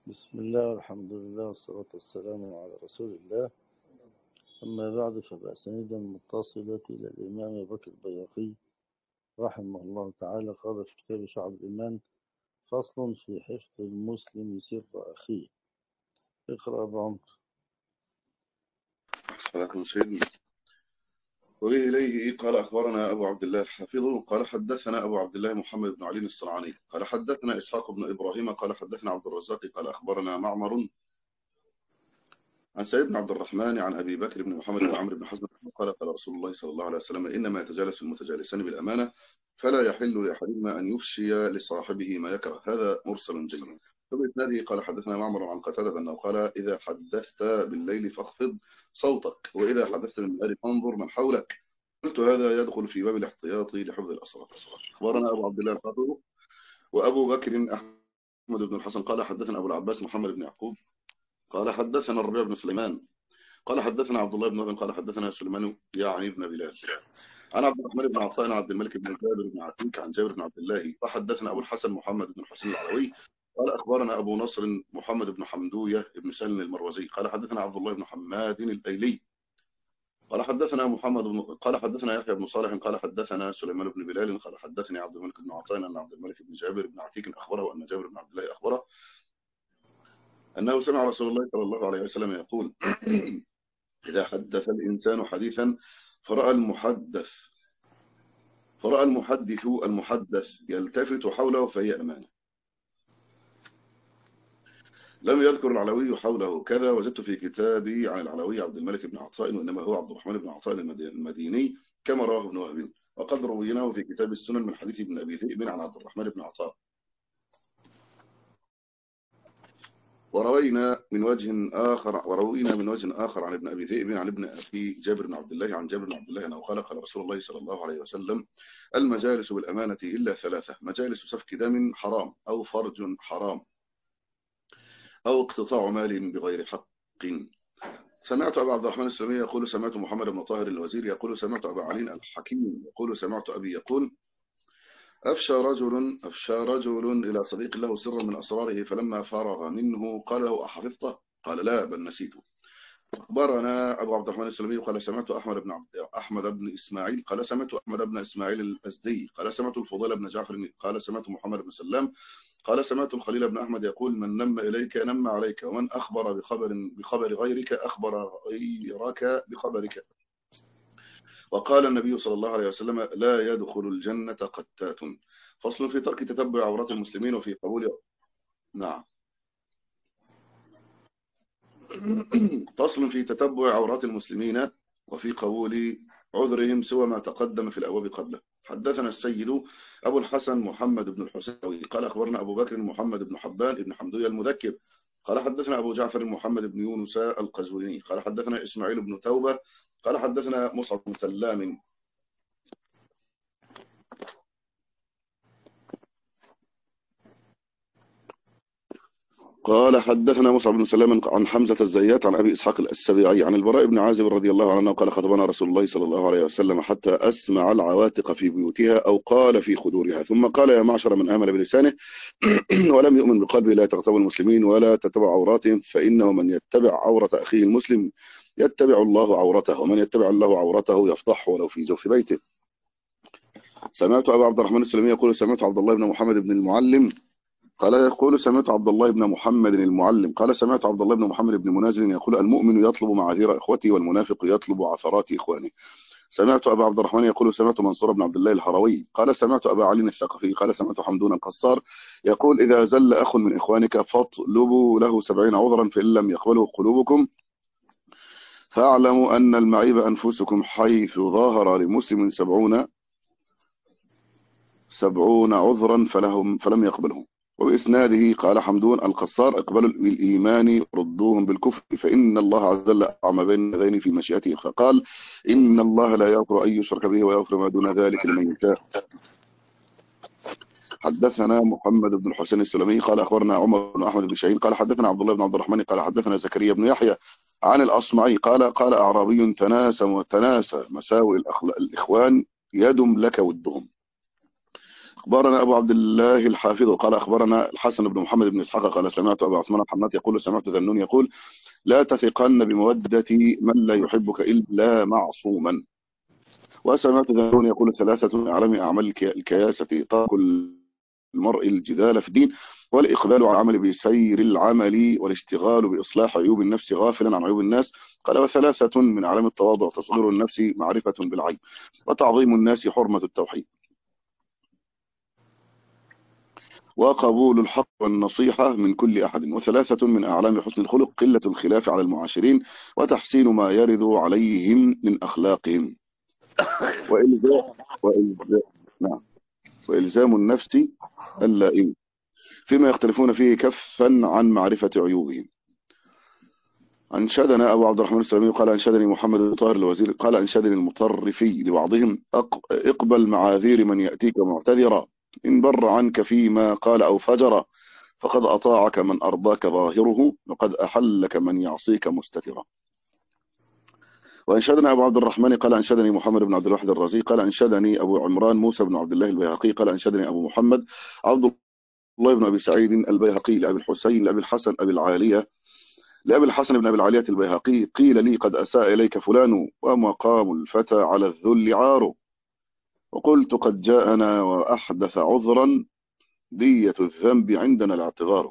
بسم الله والحمد لله والصلاة والسلام على رسول الله. أما بعد، فبأسانيد متصلة إلى الإمام أبي بكر البيهقي رحمه الله تعالى قال في كتاب شعب الإيمان: فصل في حفظ المسلم سر أخيه. اقرأ أبو عمرو. صلاة سيدنا. وإليه قال أخبرنا أبو عبد الله الحافظ قال حدثنا أبو عبد الله محمد بن علي الصنعاني قال حدثنا إسحاق بن إبراهيم قال حدثنا عبد الرزاق قال أخبرنا معمر عن سيد بن عبد الرحمن عن أبي بكر بن محمد بن عمرو بن حزم قال قال رسول الله صلى الله عليه وسلم: إنما يتجالس المتجالسان بالأمانة فلا يحل لأحدهما أن يفشي لصاحبه ما يكره. هذا مرسل جيد. فبإسناده قال حدثنا معمر عن قتادة أنه قال: إذا حدثت بالليل فاخفض صوتك، وإذا حدثت بالنهار فانظر من حولك. قلت: هذا يدخل في باب الاحتياط لحفظ الأسرار. أخبرنا أبو عبد الله الحافظ وأبو بكر أحمد بن الحسن قال حدثنا أبو العباس محمد بن يعقوب قال حدثنا الربيع بن سليمان قال حدثنا عبد الله بن وهب قال حدثنا سليمان يعني بن بلال عن عبد الرحمن بن عطاء عن عبد الملك بن جابر بن عتيك عن جابر بن عبد الله وحدثنا أبو الحسن محمد بن الحسين العلوي قال أخبرنا أبو نصر محمد بن حمدوية بن سلم المروزي قال حدثنا عبد الله بن حماد الأيلي قال حدثنا يحيى بن صالح قال حدثنا سليمان بن بلال قال حدثني عبد الملك بن عطاء أن عبد الملك بن جابر بن عتيك أخبره أن جابر بن عبد الله أخبره أنه سمع رسول الله صلى الله عليه وسلم يقول: إذا حدث الإنسان حديثا فرأى المحدث يلتفت حوله فهي أمانة. لم يذكر العلوي حوله كذا. وجدت في كتابي عن العلوي عبد الملك بن عطاء وإنما هو عبد الرحمن بن عطاء المديني كما رواه ابن وهب، وقد رويناه في كتاب السنن من حديث ابن أبي ذئب عن عبد الرحمن بن عطاء. وروينا من وجه آخر عن ابن أبي ذئب عن ابن أبي جابر بن عبد الله عن جابر بن عبد الله أنه قال: قال رسول الله صلى الله عليه وسلم: المجالس بالأمانة إلا ثلاثة: مجالس سفك دم حرام، أو فرج حرام، أو اقتطاع مال بغير حق. سمعت أبا عبد الرحمن السلمي يقول: سمعت محمد بن طاهر الوزير يقول: سمعت أبا علي الحكيم يقول: سمعت أبي يقول: أفشى رجل إلى صديق له سرا من أسراره، فلما فرغ منه قال له: أحفظته؟ قال: لا، بل نسيته. أخبرنا أبو عبد الرحمن السلمي قال: سمعت أحمد بن إسماعيل قال: سمعت أحمد بن إسماعيل الأزدي قال: سمعت الفضيل بن جعفر قال: سمعت محمد بن سلام قال: سمعت الخليل بن أحمد يقول: من نم إليك نم عليك، ومن أخبر بخبر غيرك أخبر غيرك بخبرك. وقال النبي صلى الله عليه وسلم: لا يدخل الجنة قتات. فصل في ترك تتبع عورات المسلمين وفي قبول نعم فصل في تتبع عورات المسلمين وفي قبول عذرهم سوى ما تقدم في الأبواب قبله. حدثنا السيد أبو الحسن محمد بن الحسيني قال أخبرنا أبو بكر محمد بن حبان بن حمدوية المذكر قال حدثنا أبو جعفر محمد بن يونس القزويني قال حدثنا إسماعيل بن توبة قال حدثنا مصعب بن سلام قال حدثنا مصعب بن سلام عن حمزة الزيات عن أبي إسحاق السبيعي عن البراء بن عازب رضي الله عنه قال: خطبنا رسول الله صلى الله عليه وسلم حتى أسمع العواتق في بيوتها، أو قال في خدورها، ثم قال: يا معشر من آمن بلسانه ولم يؤمن بقلبه لا تغتابوا المسلمين ولا تتبع عوراتهم، فإنه من يتبع عورة أخيه المسلم يتبع الله عورته، ومن يتبع الله عورته يفضحه ولو في جوف بيته. سمعت أبا عبد الرحمن السلمي يقول: سمعت عبد الله بن محمد بن المعلم قال يقول: سمعت عبد الله بن محمد المعلم قال: سمعت عبد الله بن محمد بن منازل يقول: المؤمن يطلب معاذير إخوته، والمنافق يطلب عثرات إخوانه. سمعت أبا عبد الرحمن يقول: سمعت منصور بن عبد الله الهروي قال: سمعت أبا علي الثقفي قال: سمعت حمدون القصار يقول: إذا زل أخ من إخوانك فاطلبوا له 70 عذرا، فإن لم يقبله قلوبكم فاعلموا أن المعيب أنفسكم، حيث ظاهر لمسلم 70 عذرا فلم يقبلهم. وبإسناده قال حمدون القصار: اقبلوا بالإيمان ردوهم بالكفر، فإن الله عز وجل أعمى بين يدين في مشيئته، فقال: إن الله لا يغفر أن يشرك به ويغفر ما دون ذلك لمن يشاء. حدثنا محمد بن الحسين السلمي قال أخبرنا عمر بن أحمد بن شاهين قال حدثنا عبد الله بن عبد الرحمن قال حدثنا زكريا بن يحيى عن الأصمعي قال أعرابي: تناسى مساوئ الإخوان يدم لك ودهم. أخبرنا أبو عبد الله الحافظ قال أخبرنا الحسن بن محمد بن إسحاق قال سمعت أبو عثمان الحناط يقول سمعت ذنون يقول لا تثقن بمودة من لا يحبك إلا معصوما. وسمعت ذنون يقول ثلاثة من أعلم أعمال الكياسة ترك المرء الجدال في الدين والإقبال على العمل بسير العمل والاشتغال بإصلاح عيوب النفس غافلا عن عيوب الناس. قال وثلاثة من أعلام التواضع تصغير النفس معرفة بالعيب وتعظيم الناس حرمة التوحيد وقبول الحق والنصيحة من كل أحد. وثلاثة من أعلام حسن الخلق قلة الخلاف على المعاشرين وتحسين ما يرد عليهم من أخلاقهم وإلزام نعم وإلزام النفس اللائم فيما يختلفون فيه كفا عن معرفة عيوبهم. أنشدنا أبو عبد الرحمن السلمي قال أنشدني محمد بن طاهر الوزير قال أنشدني المطرفي لبعضهم اقبل معاذير من يأتيك معتذرا إن بر عنك فيما قال أو فجر فقد أطاعك من أرضاك ظاهره وقد أحلك من يعصيك مستترا. وأنشدنا أبو عبد الرحمن قال أنشدني محمد بن عبد الواحد الرازي قال أنشدني أبو عمران موسى بن عبد الله البيهقي قال أنشدني أبو محمد عبد الله بن أبي سعيد البيهقي لأبي الحسين لأبي الحسن أبي العالية لأبي الحسن بن أبي العالية البيهقي قيل لي قد أساء إليك فلان ومقام الفتى على الذل عار وقلت قد جاءنا وأحدث عذرا دية الذنب عندنا الاعتذار.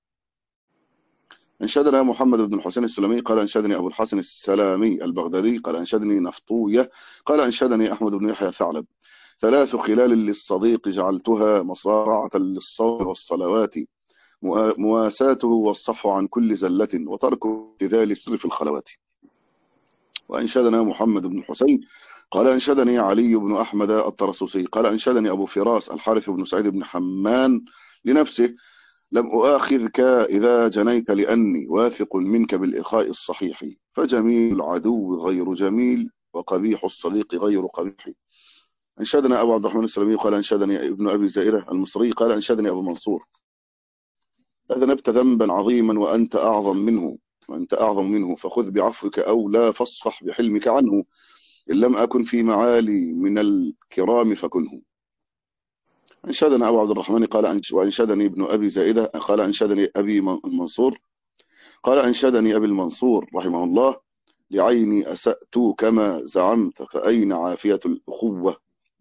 انشدنا محمد بن الحسين السلمي قال انشدني أبو الحسن السلامي البغدادي قال انشدني نفطوية قال انشدني أحمد بن يحيى ثعلب ثلاث خلال للصديق جعلتها مصارعة للصوم والصلوات مواساته والصفو عن كل زلة وترك ابتذال السر في الخلوات. وانشدنا محمد بن الحسين قال انشدني علي بن أحمد الطرسوسي قال انشدني أبو فراس الحارث بن سعيد بن حمان لنفسه لم أؤاخذك إذا جنيت لأني واثق منك بالإخاء الصحيح فجميل العدو غير جميل وقبيح الصديق غير قبيح. انشدنا أبو عبد الرحمن السلمي قال انشدني ابن أبي زائرة المصري قال انشدني أبو منصور أذنبت ذنبا عظيما وأنت أعظم منه فخذ بعفوك أو لا فاصفح بحلمك عنه إن لم أكن في معالي من الكرام فكنه. انشدنا أبو عبد الرحمن قال وانشدني ابن أبي زائدة قال انشدني أبي منصور قال انشدني أبي المنصور رحمه الله لعيني أسأت كما زعمت فأين عافية الأخوة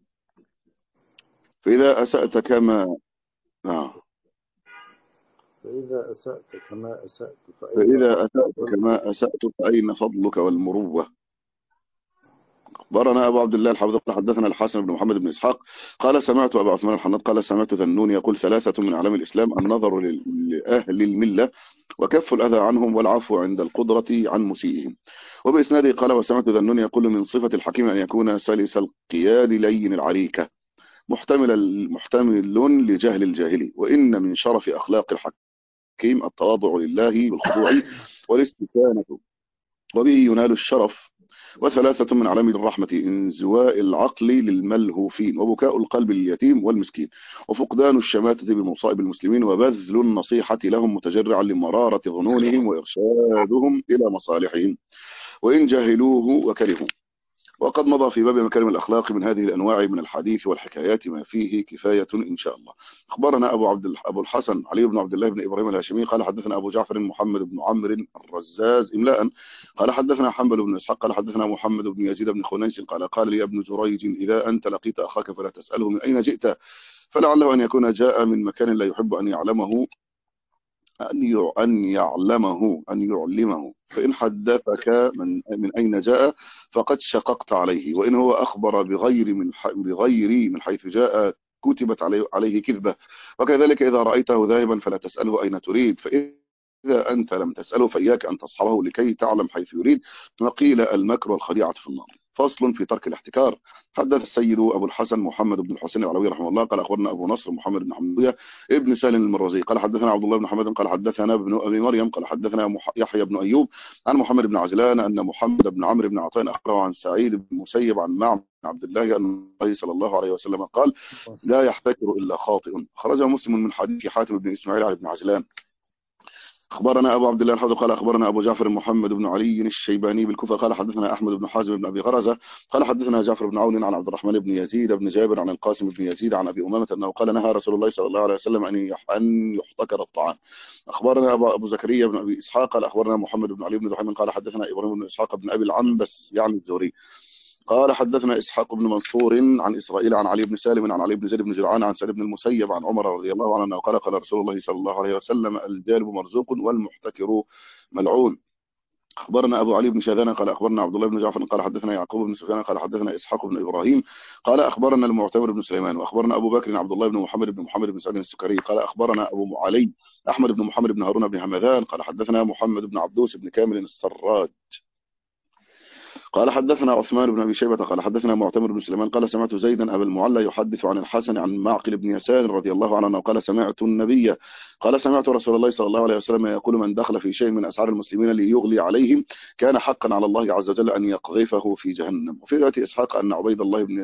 فإذا أسأت كما فإذا أسأت كما أسأت فأين فضلك والمروة. أخبرنا أبو عبد الله الحافظ قال حدثنا الحسن بن محمد بن إسحاق قال سمعت أبا عثمان الحناط قال سمعت ذنون يقول ثلاثة من أعلام الإسلام النظر لأهل الملة وكف الأذى عنهم والعفو عند القدرة عن مسيئهم. وبإسناده قال وسمعت ذنون يقول من صفة الحكيم أن يكون سلس القياد لين العريكة محتمل لجهل الجاهل وإن من شرف أخلاق الحكيم التواضع لله بالخضوع والاستكانة وبه ينال الشرف. وثلاثة من علامة الرحمة انزواء العقل للملهوفين وبكاء القلب لليتيم والمسكين وفقدان الشماتة بمصائب المسلمين وبذل النصيحة لهم متجرعا لمرارة ظنونهم وإرشادهم إلى مصالحهم وإن جاهلوه وكرهوا. وقد مضى في باب مكارم الأخلاق من هذه الأنواع من الحديث والحكايات ما فيه كفاية إن شاء الله. أخبرنا أبو الحسن علي بن عبد الله بن إبراهيم الهاشمي قال حدثنا أبو جعفر محمد بن عمرو الرزاز إملاء قال حدثنا حنبل بن إسحاق قال حدثنا محمد بن يزيد بن خنيس قال لي ابن جريج إذا أنت لقيت أخاك فلا تسأله من أين جئت فلعله أن يكون جاء من مكان لا يحب أن يعلمه أن يعلمه فإن حدثك من أين جاء فقد شققت عليه وإن هو أخبر بغير من حيث جاء كتبت عليه كذبة. وكذلك إذا رأيته ذاهبا فلا تسأله أين تريد فإذا أنت لم تسأله فإياك أن تصحبه لكي تعلم حيث يريد. وقيل المكر والخديعة في النار. فصل في ترك الاحتكار. حدث السيد أبو الحسن محمد بن الحسين العلوي رحمه الله قال أخبرنا أبو نصر محمد بن حمدية ابن سالم المروزي قال حدثنا عبد الله بن حمد قال حدثنا ابن أبي مريم قال حدثنا يحيى بن أيوب عن محمد بن عجلان أن محمد بن عمرو بن عطاء أخبره عن سعيد بن مسيب عن معمر بن عبد الله أن النبي صلى الله عليه وسلم قال لا يحتكر إلا خاطئ. خرجه مسلم من حديث حاتم بن إسماعيل عن ابن عجلان أخبرنا أبو عبد الله الحافظ قال أخبرنا أبو جعفر محمد بن علي الشيباني بالكوفة قال حدثنا أحمد بن حازم بن أبي غرزة قال حدثنا جعفر بن عون عن عبد الرحمن بن يزيد بن جابر عن القاسم بن يزيد عن أبي أمامة أنه قال نهى رسول الله صلى الله عليه وسلم أن يحتكر الطعام. أخبرنا أبو زكريا بن أبي إسحاق قال أخبرنا محمد بن علي بن دحيم قال حدثنا إبراهيم بن إسحاق بن أبي العنبس يعني الزهري قال حدثنا إسحاق بن منصور عن إسرائيل عن علي بن سالم عن علي بن زيد بن جدعان عن سعيد بن المسيب عن عمر رضي الله عنه أنه قال قال رسول الله صلى الله عليه وسلم الجالب مرزوق والمحتكر ملعون. أخبرنا أبو علي بن شاذان قال أخبرنا عبد الله بن جعفر قال حدثنا يعقوب بن سفيان قال حدثنا إسحاق بن إبراهيم قال أخبرنا المعتمر بن سليمان وأخبرنا أبو بكر عبد الله بن محمد بن سعد السكري قال أخبرنا أبو علي أحمد بن محمد بن هارون بن همذان قال حدثنا محمد بن عبدوس بن كامل السراج قال حدثنا عثمان بن أبي شيبة قال حدثنا معتمر بن سليمان قال سمعت زيدا أبا المعلى يحدث عن الحسن عن معقل بن يسار رضي الله عنه قال سمعت النبي قال سمعت رسول الله صلى الله عليه وسلم يقول من دخل في شيء من أسعار المسلمين ليغلي عليهم كان حقا على الله عز وجل أن يقذفه في جهنم. وفي رواية إسحاق أن عبيد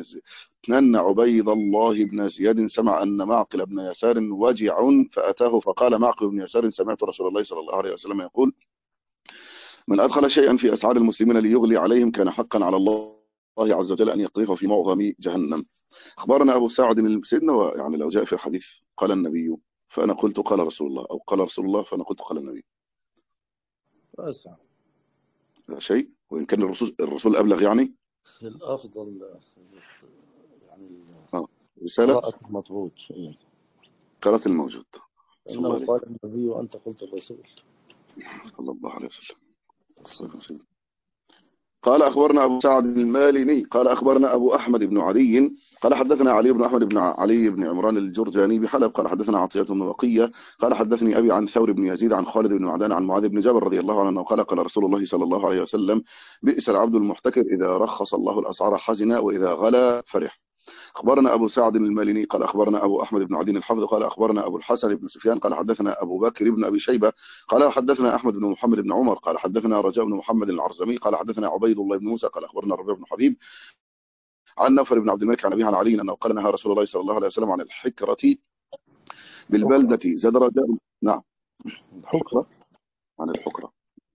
الله بن زياد سمع أن معقل بن يسار وجع فأتاه فقال معقل بن يسار سمعت رسول الله صلى الله عليه وسلم يقول من أدخل شيئا في أسعار المسلمين ليغلي عليهم كان حقا على الله عز وجل أن يقذفه في معظم جهنم. أخبرنا أبو سعد سيدنا يعني لو جاء في الحديث قال النبي فأنا قلت قال رسول الله أو قال رسول الله فأنا قلت قال النبي واسع لا شيء وإن كان الرسول أبلغ يعني الأفضل يعني رسالة قراءة المطبوع قراءة الموجود صلى الله إنه عليه قال النبي وأنت قلت الرسول صلى الله عليه وسلم. قال أخبرنا أبو سعد المالني قال أخبرنا أبو أحمد بن علي قال حدثنا علي بن أحمد بن علي بن عمران الجرجاني بحلب قال حدثنا عطية بن بقية قال حدثني أبي عن ثور بن يزيد عن خالد بن معدان عن معاذ بن جبل رضي الله عنه قال قال رسول الله صلى الله عليه وسلم بئس العبد المحتكر إذا رخص الله الأسعار حزن وإذا غلا فرح. أخبرنا أبو سعد المالني قال أخبرنا أبو أحمد بن عدي الحافظ قال أخبرنا أبو الحسن بن سفيان قال حدثنا أبو بكر بن أبي شيبة قال حدثنا أحمد بن محمد بن عمر قال حدثنا رجاء بن محمد العرزمي قال حدثنا عبيد الله بن موسى قال أخبرنا ربيع بن حبيب عن نوفل بن عبد الملك عن أبيه عن علي أنه قال نهى رسول الله صلى الله عليه وسلم عن الحكرة بالبلدة زاد رجاء. نعم الحكرة عن الحكرة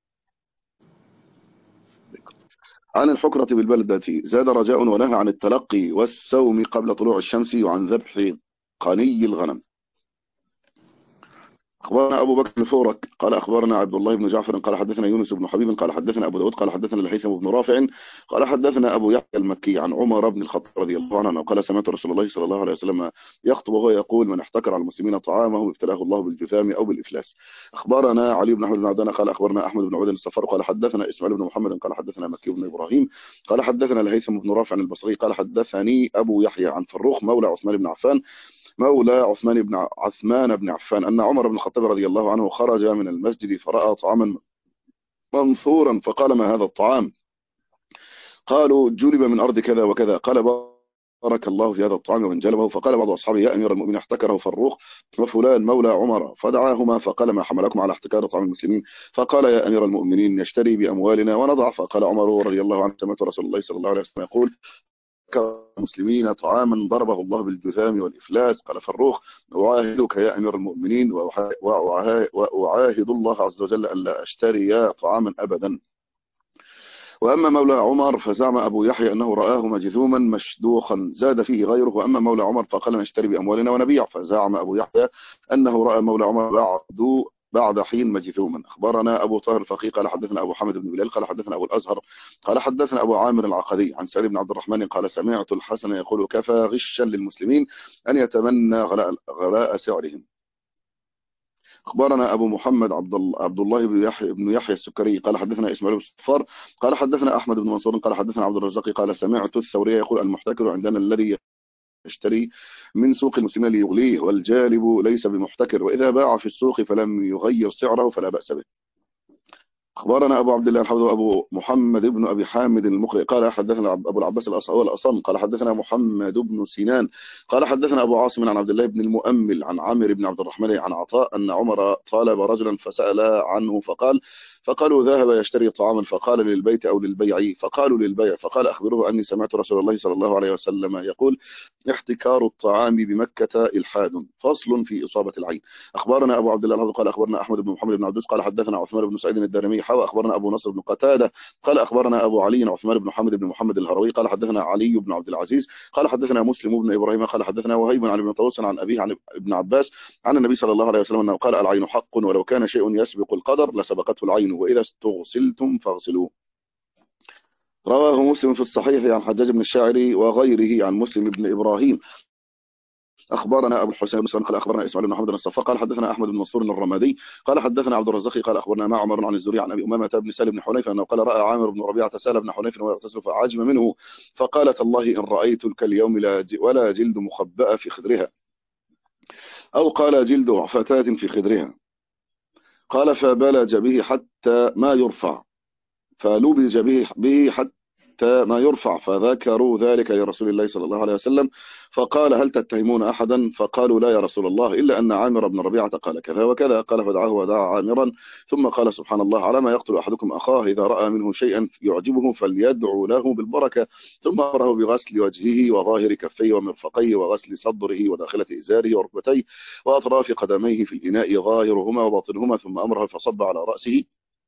عن الحكرة بالبلدة زاد رجاء ونهى عن التلقي والسوم قبل طلوع الشمس وعن ذبح قني الغنم. أخبرنا أبو بكر الفورك قال أخبرنا عبد الله بن جعفر قال حدثنا يونس بن حبيب قال حدثنا أبو داود قال حدثنا الهيثم بن رافع قال حدثنا أبو يحيى المكي عن عمر بن الخطاب رضي الله عنه قال سمعت رسول الله صلى الله عليه وسلم يخطب وهو يقول من احتكر على المسلمين طعامه ابتلاه الله بالجثام أو بالإفلاس. أخبرنا علي بن أحمد بن عبدان قال أخبرنا أحمد بن عبد الصفار قال حدثنا إسماعيل بن محمد قال حدثنا مكي بن إبراهيم قال حدثنا الهيثم بن رافع البصري قال حدثني أبو يحيى عن فروخ مولى عثمان بن عفان عثمان بن عفان أن عمر بن الخطاب رضي الله عنه خرج من المسجد فرأى طعاما منثورا فقال ما هذا الطعام؟ قالوا جلب من أرض كذا وكذا. قال بارك الله في هذا الطعام ومن جلبه. فقال بعض أصحابه يا أمير المؤمنين احتكره فروخ وفلان مولى عمر فدعاهما فقال ما حملكم على احتكار طعام المسلمين؟ فقال يا أمير المؤمنين نشتري بأموالنا ونضع. فقال عمر رضي الله عنه سمعت رسول الله صلى الله عليه وسلم يقول المسلمين طعاما ضربه الله بالجذام والإفلاس. قال فروخ أعاهدك يا أمير المؤمنين وأعاهد الله عز وجل ألا أشتري طعاما أبدا. وأما مولى عمر فزعم أبو يحيى أنه رآه مجذوما مشدوخا زاد فيه غيره. وأما مولى عمر فقال نشتري بأموالنا ونبيع. فزعم أبو يحيى أنه رأى مولى عمر بعد حين مجذوما. أخبرنا أبو طاهر الفقيه قال حدثنا أبو حمد بن بلال قال حدثنا أبو الأزهر قال حدثنا أبو عامر العقدي عن سعيد بن عبد الرحمن قال سمعت الحسن يقول كفى غشا للمسلمين أن يتمنى غلاء سعرهم. أخبرنا أبو محمد عبد الله بن يحيى السكري قال حدثنا إسماعيل بن صفار قال حدثنا أحمد بن منصور قال حدثنا عبد الرزاق قال سمعت الثوري يقول المحتكر عندنا الذي يشتري من سوق المسلمين ليغليه والجالب ليس بمحتكر وإذا باع في السوق فلم يغير سعره فلا بأس به. أخبرنا أبو عبد الله الحافظ أبو محمد بن أبي حامد المقرئ قال حدثنا أبو العباس الأصم قال حدثنا محمد بن سنان قال حدثنا أبو عاصم عن عبد الله بن المؤمل عن عامر بن عبد الرحمن عن عطاء أن عمر طالب رجلا فسأل عنه فقال فقالوا ذهب يشتري طعاما، فقال للبيت أو للبيع؟ فقالوا للبيع. فقال أخبروه أني سمعت رسول الله صلى الله عليه وسلم يقول احتكار الطعام بمكة إلحاد. فصل في إصابة العين. أخبرنا أبو عبد الله الحافظ قال أخبرنا أحمد بن محمد بن عبدوس قال حدثنا عثمان بن سعيد الدارمي أخبرنا أبو نصر بن قتادة قال أخبرنا أبو علي عثمان بن محمد بن محمد الهروي قال حدثنا علي بن عبد العزيز قال حدثنا مسلم بن إبراهيم قال حدثنا وهيب عن ابن طاووس عن أبيه عن ابن عباس عن النبي صلى الله عليه وسلم أنه قال العين حق، ولو كان شيء يسبق القدر لسبقته العين، وإذا استغسلتم فاغسلوه. رواه مسلم في الصحيح عن حجاج بن الشاعري وغيره عن مسلم بن إبراهيم. أخبرنا أبو الحسين بن سلمة قال أخبرنا إسماعيل بن محمد بن الصفار قال حدثنا أحمد بن منصور الرمادي قال حدثنا عبد الرزاق قال أخبرنا معمر عن الزهري عن أبي أمامة بن سالم بن حنيفة أنه قال رأى عامر بن ربيعة سال بن حنيف ويغتسل فعجب منه، فقالت الله إن رأيتك اليوم ولا جلد مخبأ في خدرها، أو قال جلد فتاة في خدرها. قال فبلج به حتى ما يرفع، فلبج به حتى ما يرفع، فذكروا ذلك لرسول الله صلى الله عليه وسلم، فقال هل تتهمون أحدا؟ فقالوا لا يا رسول الله، إلا أن عامر بن ربيعة قال كذا وكذا. قال فدعاه ودعا عامرا، ثم قال سبحان الله، على ما يقتل أحدكم أخاه إذا رأى منه شيئا يعجبه فليدعو له بالبركة، ثم أمره بغسل وجهه وظاهر كفيه ومرفقيه وغسل صدره وداخلة إزاره وركبتيه وأطراف قدميه في الإناء ظاهرهما وباطنهما، ثم أمره فصب على رأسه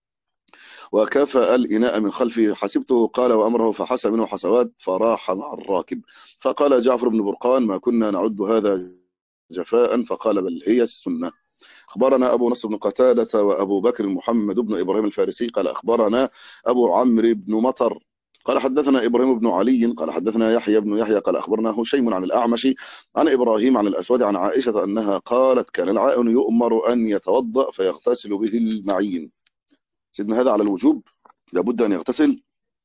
وكفأ الإناء من خلفه. حسبته قال وأمره فحس منه حسوات فراح مع الراكب. فقال جعفر بن برقان ما كنا نعد هذا جفاء، فقال بل هي السنة. أخبرنا أبو نصر بن قتادة وأبو بكر محمد بن إبراهيم الفارسي قال أخبرنا أبو عمرو بن مطر قال حدثنا إبراهيم بن علي قال حدثنا يحيى بن يحيى قال أخبرنا هشيم عن الأعمش عن إبراهيم عن الأسود عن عائشة أنها قالت كان العائن يؤمر أن يتوضأ فيغتسل به المعين. سيدنا هذا على الوجوب، لابد أن يغتسل.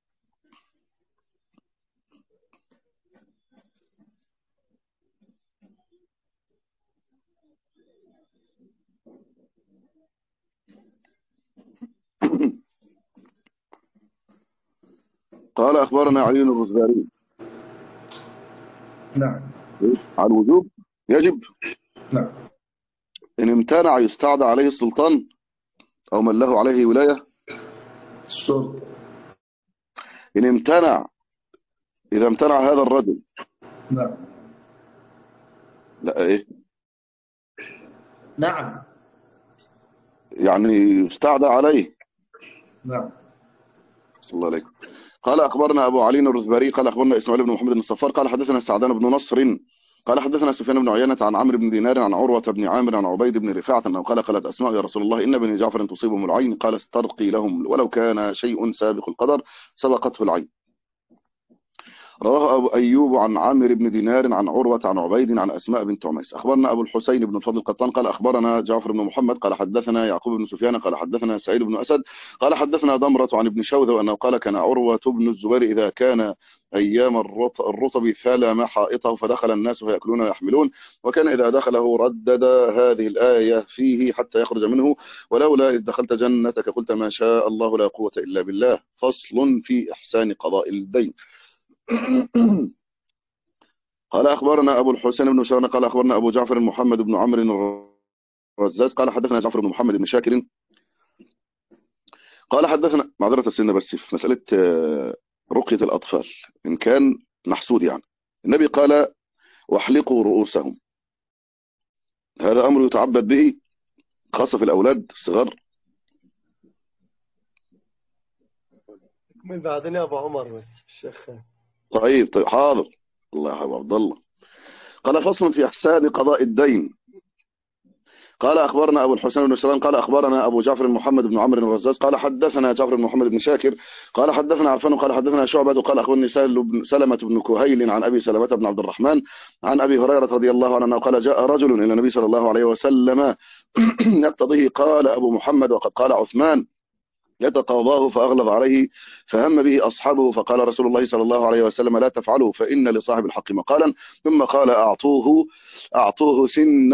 قال أخبرنا علي الرزباري. نعم. على الوجوب يجب. نعم. إن امتنع يستعدى عليه السلطان أو من له عليه ولاية. السلطة. إن امتنع، إذا امتنع هذا الرجل. نعم. لا إيه نعم. يعني يستعدى عليه. نعم. صلى الله عليه. قال أخبرنا أبو علي الرزباري قال أخبرنا إسماعيل بن محمد بن الصفار قال حدثنا سعدان بن نصر قال حدثنا سفيان بن عيينة عن عمرو بن دينار عن عروة بن عامر عن عبيد بن رفاعة أنه قال قالت أسماء يا رسول الله إن بني جعفر تصيبهم العين، قال استرقي لهم ولو كان شيء سابق القدر سبقته العين. رواه أبو أيوب عن عامر بن دينار عن عروة عن عبيد عن أسماء بنت عميس. أخبرنا أبو الحسين بن الفضل القطان قال أخبرنا جعفر بن محمد قال حدثنا يعقوب بن سفيان قال حدثنا سعيد بن أسد قال حدثنا ضمرة عن ابن شوذة أنه قال كان عروة بن الزبير إذا كان أيام الرطب ثلم حائطه فدخل الناس فيأكلون ويحملون، وكان إذا دخله ردد هذه الآية فيه حتى يخرج منه ولولا إذ دخلت جنتك قلت ما شاء الله لا قوة إلا بالله. فصل في إحسان قضاء الدين. قال أخبرنا أبو الحسين بن شرن قال أخبرنا أبو جعفر محمد بن عمرو الرزاز قال حدثنا جعفر بن محمد بن شاكر قال حدثنا معذرة السنة بس في مسألة رقية الأطفال إن كان محسود، يعني النبي قال واحلقوا رؤوسهم، هذا أمر يتعبد به خاصة في الأولاد الصغار. من بعدين يا أبو عمر بس الشيخ. طيب حاضر. الله يا عبد الله. قال فصل في إحسان قضاء الدين. قال أخبرنا أبو الحسين بن سلام قال أخبرنا أبو جعفر محمد بن عمرو الرزاز قال حدثنا جعفر بن محمد بن شاكر قال حدثنا عفان قال حدثنا شعبة قال أخبرني سلمة بن كهيل عن أبي سلمة بن عبد الرحمن عن أبي هريرة رضي الله عنه قال جاء رجل إلى النبي صلى الله عليه وسلم يقتضيه، قال أبو محمد وقد قال عثمان يتقاضاه فأغلظ عليه فهم به أصحابه، فقال رسول الله صلى الله عليه وسلم لا تفعلوا فإن لصاحب الحق مقالا، ثم قال أعطوه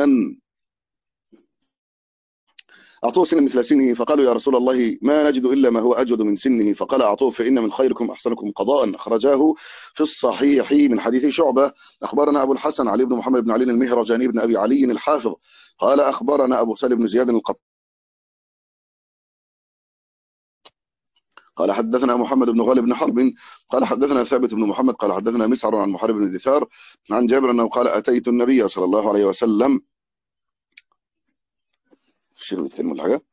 سنا مثل سنه، فقالوا يا رسول الله ما نجد إلا ما هو أجود من سنه، فقال أعطوه فإن من خيركم أحسنكم قضاء. أخرجاه في الصحيح من حديث شعبة. أخبرنا أبو الحسن علي بن محمد بن علي المهرجاني بن أبي علي الحافظ قال أخبرنا أبو سالم بن زياد القطان قال حدثنا محمد بن غالب بن حرب قال حدثنا ثابت بن محمد قال حدثنا مسعر عن محارب بن دثار عن جابر أنه قال أتيت النبي صلى الله عليه وسلم. الشيخ بيتكلم ولا حاجة؟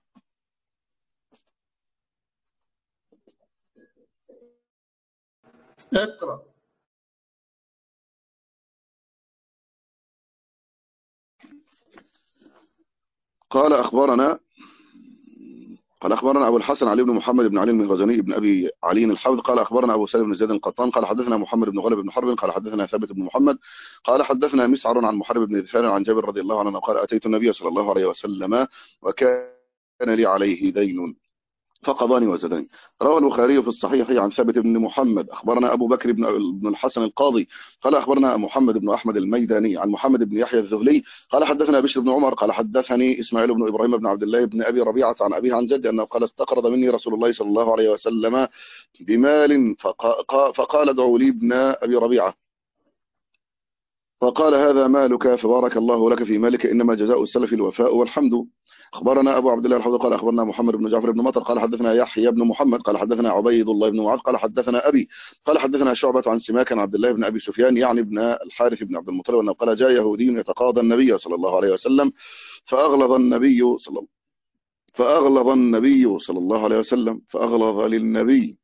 اقرأ. قال أخبرنا أبو الحسن علي بن محمد بن علي المهرجاني بن أبي علي الحافظ قال أخبرنا أبو سالم بن زيد القطان قال حدثنا محمد بن غالب بن حرب قال حدثنا ثابت بن محمد قال حدثنا مسعر عن محارب بن دثار عن جابر رضي الله عنه قال أتيت النبي صلى الله عليه وسلم وكان لي عليه دين فقضاني وزداني. روى البخاري في الصحيح عن ثابت بن محمد أخبرنا أبو بكر بن الحسن القاضي قال أخبرنا محمد بن أحمد الميداني عن محمد بن يحيى الذهلي قال حدثنا بشر بن عمر قال حدثني إسماعيل بن إبراهيم بن عبد الله بن أبي ربيعة عن أبيه عن جدي أنه قال استقرض مني رسول الله صلى الله عليه وسلم بمال فقال ادعوا لي ابن أبي ربيعة فقال هذا مالك فبارك الله لك في مالك إنما جزاء السلف الوفاء والحمد. أخبرنا أبو عبد الله الحوض قال أخبرنا محمد بن جعفر بن مطر قال حدثنا يحيى بن محمد قال حدثنا عبيد الله بن معاذ قال حدثنا أبي قال حدثنا شعبة عن سماك عن عبد الله بن أبي سفيان يعني ابن الحارث بن عبد المطلب أنه قال جاء يهودي يتقاضى النبي صلى الله عليه وسلم فأغلظ النبي صلى الله عليه وسلم فأغلظ للنبي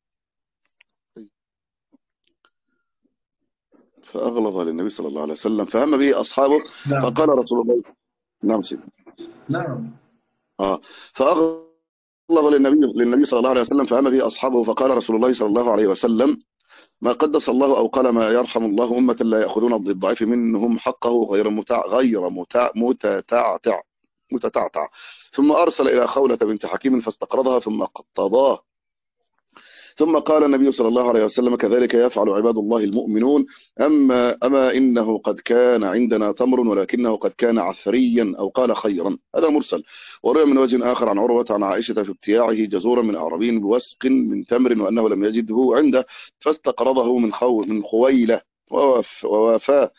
صلى الله عليه وسلم فهم به أصحابه نعم. فقال رسول الله نعم سيدي نعم. فأغلظ للنبي صلى الله عليه وسلم فهم به أصحابه فقال رسول الله صلى الله عليه وسلم ما قدس الله أو قال ما يرحم الله أمة لا يأخذون الضعيف منهم حقه غير متتعتع ثم أرسل إلى خولة بنت حكيم فاستقرضها ثم قضاه ثم قال النبي صلى الله عليه وسلم كذلك يفعل عباد الله المؤمنون أما إنه قد كان عندنا تمر ولكنه قد كان عثريا أو قال خيرا. هذا مرسل. وروي من وجه آخر عن عروة عن عائشة في ابتياعه جزورا من أعرابي بوسق من تمر وأنه لم يجده عنده فاستقرضه من خويلة ووافاه.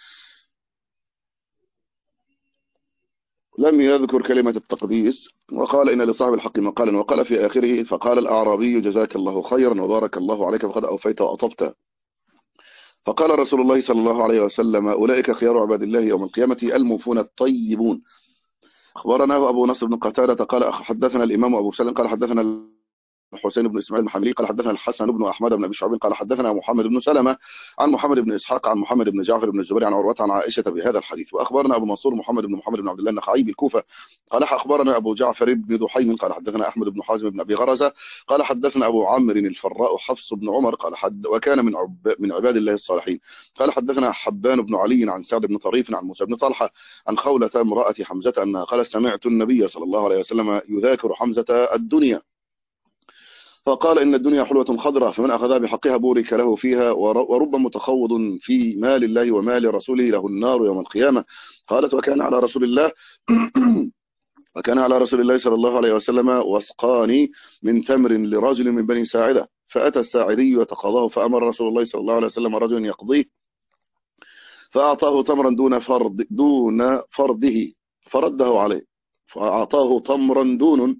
لم يذكر كلمة التقديس وقال إن لصاحب الحق مقالا وقال في آخره فقال الأعرابي جزاك الله خيرا وبارك الله عليك فقد أوفيت وأطبت. فقال رسول الله صلى الله عليه وسلم أولئك خيار عباد الله يوم القيامة الموفون الطيبون. أخبرنا أبو نصر بن قتادة قال حدثنا الإمام أبو سلم قال حدثنا الحسين بن إسماعيل المحملي قال حدثنا الحسن بن أحمد بن أبي شعيب قال حدثنا محمد بن سلمة عن محمد بن إسحاق عن محمد بن جعفر بن الزبير عن عروة عن عائشة بهذا الحديث. وأخبرنا أبو منصور محمد بن عبد الله النخعي بالكوفة قال أخبرنا أبو جعفر بن دحيم قال حدثنا أحمد بن حازم بن أبي غرزة قال حدثنا أبو عمرو الفراء حفص بن عمر قال وكان من عباد الله الصالحين قال حدثنا حبان بن علي عن سعد بن طريف عن موسى بن طلحة عن خولة امرأة حمزة أنها قال سمعت النبي صلى الله عليه وسلم يذاكر حمزة الدنيا فقال إن الدنيا حلوة خضراء فمن أخذها بحقها بورك له فيها ورب متخوض في مال الله ومال رسوله له النار يوم القيامة. قالت وكان على رسول الله صلى الله عليه وسلم وسقان من تمر لرجل من بني ساعدة فأتى الساعدي يتقاضاه فأمر رسول الله صلى الله عليه وسلم رجلا يقضيه فأعطاه تمرا دون فرده فرده عليه فأعطاه تمرا